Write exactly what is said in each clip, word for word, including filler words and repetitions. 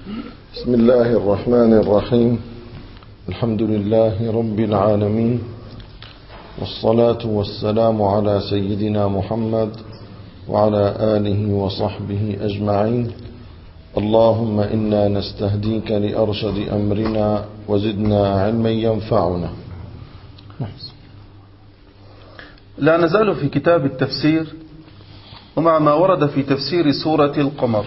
بسم الله الرحمن الرحيم. الحمد لله رب العالمين، والصلاة والسلام على سيدنا محمد وعلى آله وصحبه أجمعين. اللهم إنا نستهديك لأرشد أمرنا وزدنا علما ينفعنا. لا نزال في كتاب التفسير، ومع ما ورد في تفسير سورة القمر.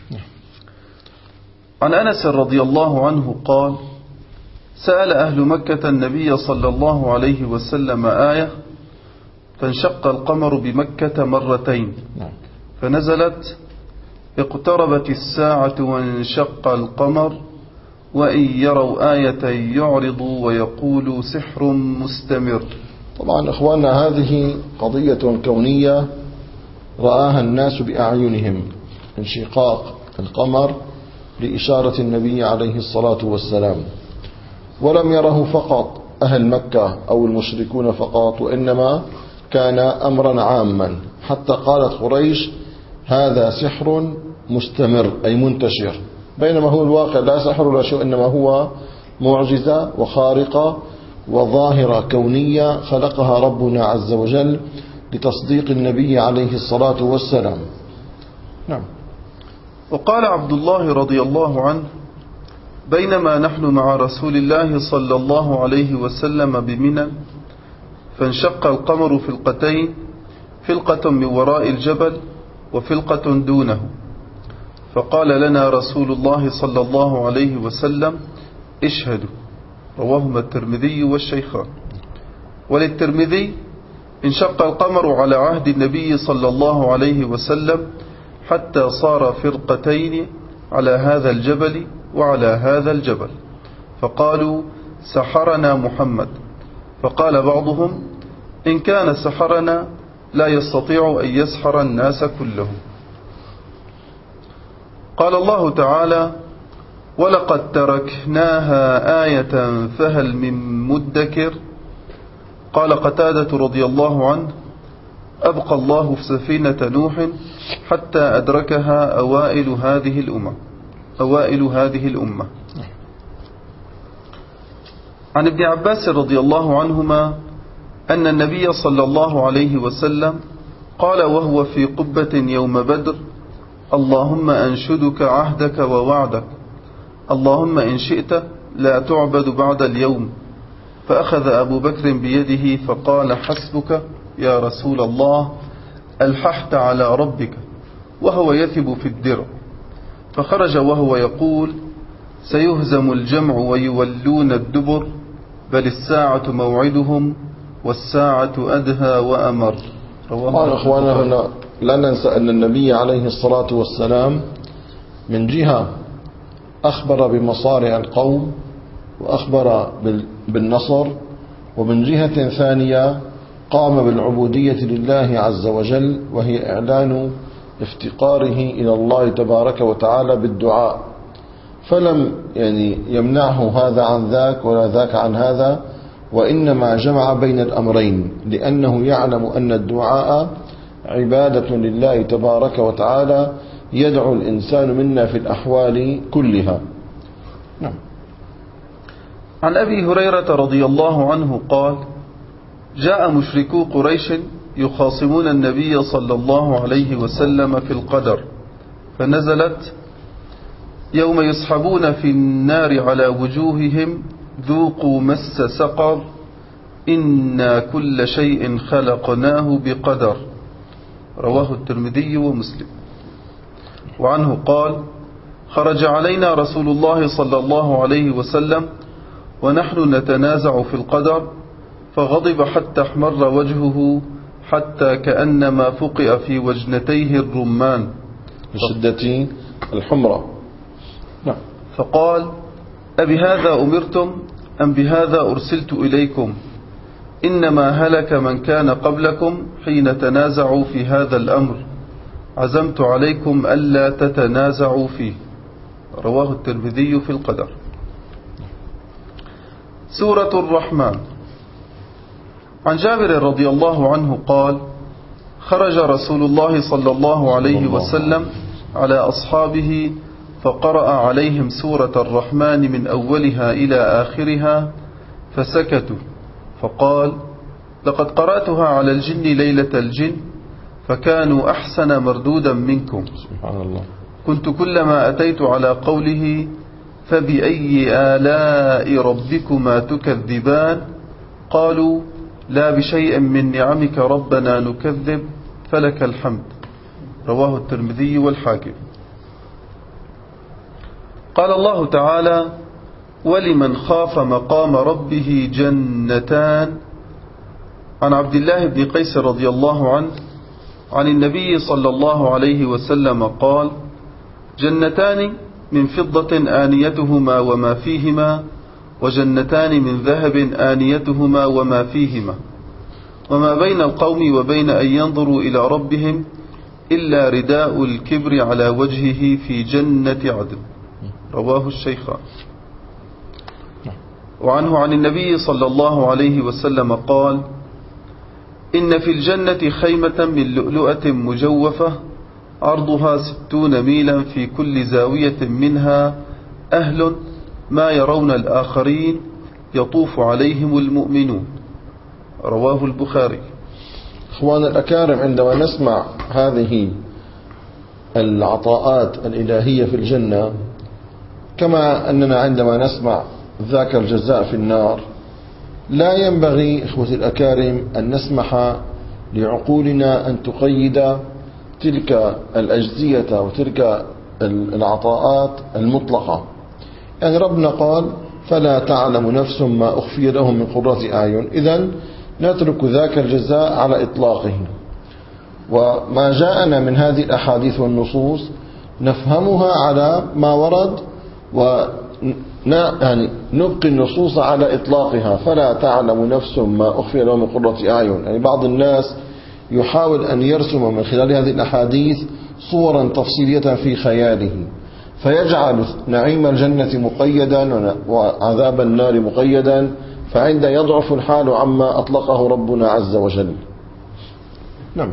عن أنس رضي الله عنه قال: سأل أهل مكة النبي صلى الله عليه وسلم آية فانشق القمر بمكة مرتين، فنزلت: اقتربت الساعة وانشق القمر وإن يروا آية يعرضوا ويقولوا سحر مستمر. طبعا إخواننا، هذه قضية كونية رآها الناس بأعينهم، انشقاق القمر لإشارة النبي عليه الصلاة والسلام، ولم يره فقط أهل مكة أو المشركون فقط، وإنما كان أمرا عاما، حتى قالت قريش: هذا سحر مستمر، أي منتشر، بينما هو الواقع لا سحر ولا شيء، إنما هو معجزة وخارقة وظاهرة كونية خلقها ربنا عز وجل لتصديق النبي عليه الصلاة والسلام. نعم. وقال عبد الله رضي الله عنه: بينما نحن مع رسول الله صلى الله عليه وسلم بمنى، فانشق القمر فلقتين، فلقة من وراء الجبل وفلقة دونه، فقال لنا رسول الله صلى الله عليه وسلم: اشهدوا. رواهما الترمذي والشيخان. وللترمذي: انشق القمر على عهد النبي صلى الله عليه وسلم حتى صار فرقتين على هذا الجبل وعلى هذا الجبل، فقالوا: سحرنا محمد. فقال بعضهم: إن كان سحرنا لا يستطيع أن يسحر الناس كلهم. قال الله تعالى: ولقد تركناها آية فهل من مدكر. قال قتادة رضي الله عنه: أبقى الله في سفينة نوح حتى أدركها أوائل هذه الأمة أوائل هذه الأمة. عن ابن عباس رضي الله عنهما أن النبي صلى الله عليه وسلم قال وهو في قبة يوم بدر: اللهم أنشدك عهدك ووعدك، اللهم إن شئت لا تعبد بعد اليوم. فأخذ أبو بكر بيده فقال: حسبك يا رسول الله، ألححت على ربك، وهو يثب في الدرع. فخرج وهو يقول: سيهزم الجمع ويولون الدبر، بل الساعة موعدهم والساعة أدهى وأمر. قال أخوانا، هنا لا ننسى أن النبي عليه الصلاة والسلام من جهة أخبر بمصارع القوم وأخبر بالنصر، ومن جهة ثانية قام بالعبودية لله عز وجل، وهي إعلان افتقاره إلى الله تبارك وتعالى بالدعاء، فلم يعني يمنعه هذا عن ذاك ولا ذاك عن هذا، وإنما جمع بين الأمرين، لأنه يعلم أن الدعاء عبادة لله تبارك وتعالى يدعو الإنسان منا في الأحوال كلها. نعم. عن أبي هريرة رضي الله عنه قال: جاء مشركو قريش يخاصمون النبي صلى الله عليه وسلم في القدر، فنزلت: يوم يسحبون في النار على وجوههم ذوقوا مس سقر، إنا كل شيء خلقناه بقدر. رواه الترمذي ومسلم. وعنه قال: خرج علينا رسول الله صلى الله عليه وسلم ونحن نتنازع في القدر، فغضب حتى احمر وجهه حتى كأنما فقئ في وجنتيه الرمان بشدة الحمرة. فقال: أبهذا أمرتم أم بهذا أرسلت إليكم؟ إنما هلك من كان قبلكم حين تنازعوا في هذا الأمر، عزمت عليكم ألا تتنازعوا فيه. رواه الترمذي في القدر. سورة الرحمن. عن جابر رضي الله عنه قال: خرج رسول الله صلى الله عليه وسلم على أصحابه فقرأ عليهم سورة الرحمن من أولها إلى آخرها فسكتوا، فقال: لقد قرأتها على الجن ليلة الجن فكانوا أحسن مردودا منكم. سبحان الله. كنت كلما أتيت على قوله فبأي آلاء ربكما تكذبان قالوا: لا بشيء من نعمك ربنا نكذب فلك الحمد. رواه الترمذي والحاكم. قال الله تعالى: ولمن خاف مقام ربه جنتان. عن عبد الله بن قيس رضي الله عنه عن النبي صلى الله عليه وسلم قال: جنتان من فضة آنيتهما وما فيهما، وجنتان من ذهب آنيتهما وما فيهما، وما بين القوم وبين أن ينظروا إلى ربهم إلا رداء الكبر على وجهه في جنة عدن. رواه الشيخان. وعنه عن النبي صلى الله عليه وسلم قال: إن في الجنة خيمة من لؤلؤة مجوفة عرضها ستون ميلا، في كل زاوية منها أهل ما يرون الآخرين يطوف عليهم المؤمنون. رواه البخاري. إخوان الأكارم، عندما نسمع هذه العطاءات الإلهية في الجنة، كما أننا عندما نسمع ذاك الجزاء في النار، لا ينبغي إخوتي الأكارم أن نسمح لعقولنا أن تقيد تلك الأجزية وتلك العطاءات المطلقة. يعني ربنا قال: فلا تعلم نفس ما أخفي لهم من قرة أعين. إذن نترك ذاك الجزاء على إطلاقه، وما جاءنا من هذه الأحاديث والنصوص نفهمها على ما ورد، و يعني نبقي النصوص على إطلاقها. فلا تعلم نفس ما أخفي لهم من قرة أعين. يعني بعض الناس يحاول أن يرسم من خلال هذه الأحاديث صورا تفصيلية في خياله، فيجعل نعيم الجنة مقيدا وعذاب النار مقيدا، فعند يضعف الحال عما أطلقه ربنا عز وجل. نعم.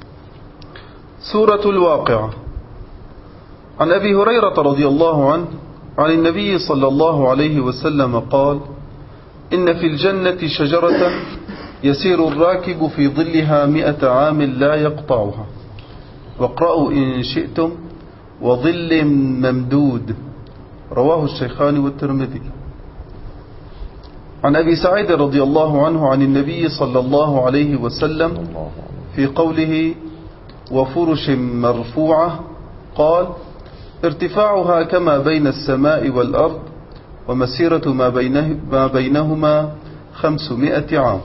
سورة الواقعة. عن أبي هريرة رضي الله عنه عن النبي صلى الله عليه وسلم قال: إن في الجنة شجرة يسير الراكب في ظلها مئة عام لا يقطعها، واقرأوا إن شئتم وظل ممدود. رواه الشيخان والترمذي. عن أبي سعيد رضي الله عنه عن النبي صلى الله عليه وسلم في قوله: وفرش مرفوعة، قال: ارتفاعها كما بين السماء والأرض، ومسيرة ما, بينه ما بينهما خمسمائة عام.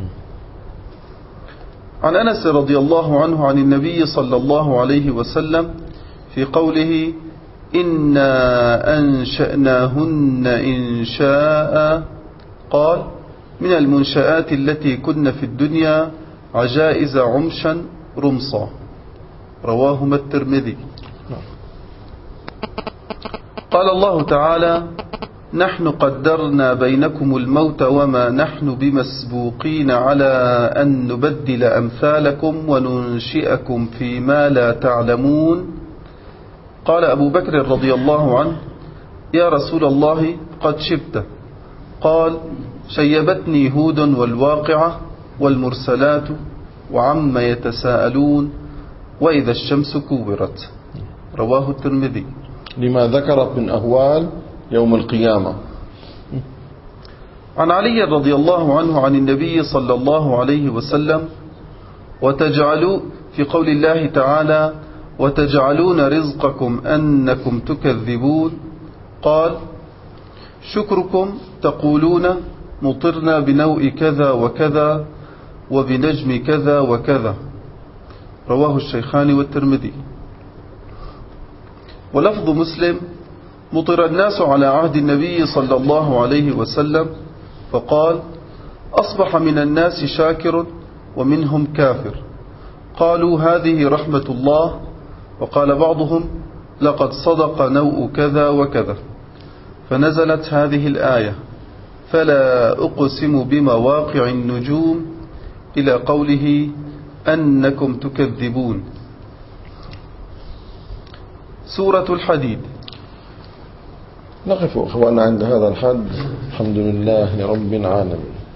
عن أنس رضي الله عنه عن النبي صلى الله عليه وسلم في قوله: إنا أنشأناهن إنشاء، قال: من المنشآت التي كن في الدنيا عجائز عمشا رمصا. رواهما الترمذي. قال الله تعالى: نحن قدرنا بينكم الموت وما نحن بمسبوقين على أن نبدل أمثالكم وننشئكم فيما لا تعلمون. قال أبو بكر رضي الله عنه: يا رسول الله قد شبت. قال: شيبتني هود والواقعة والمرسلات وعما يتساءلون وإذا الشمس كورت. رواه الترمذي. لما ذكرت من أهوال يوم القيامة. عن علي رضي الله عنه عن النبي صلى الله عليه وسلم: وتجعلوا في قول الله تعالى: وتجعلون رزقكم أنكم تكذبون، قال: شكركم تقولون مطرنا بنوء كذا وكذا وبنجم كذا وكذا. رواه الشيخان والترمذي. ولفظ مسلم: مطر الناس على عهد النبي صلى الله عليه وسلم، فقال: أصبح من الناس شاكر ومنهم كافر. قالوا: هذه رحمة الله. وقال بعضهم: لقد صدق نوء كذا وكذا. فنزلت هذه الآية: فلا أقسم بمواقع النجوم، إلى قوله: أنكم تكذبون. سورة الحديد. نقف أخوانا عند هذا الحد. الحمد لله رب العالمين.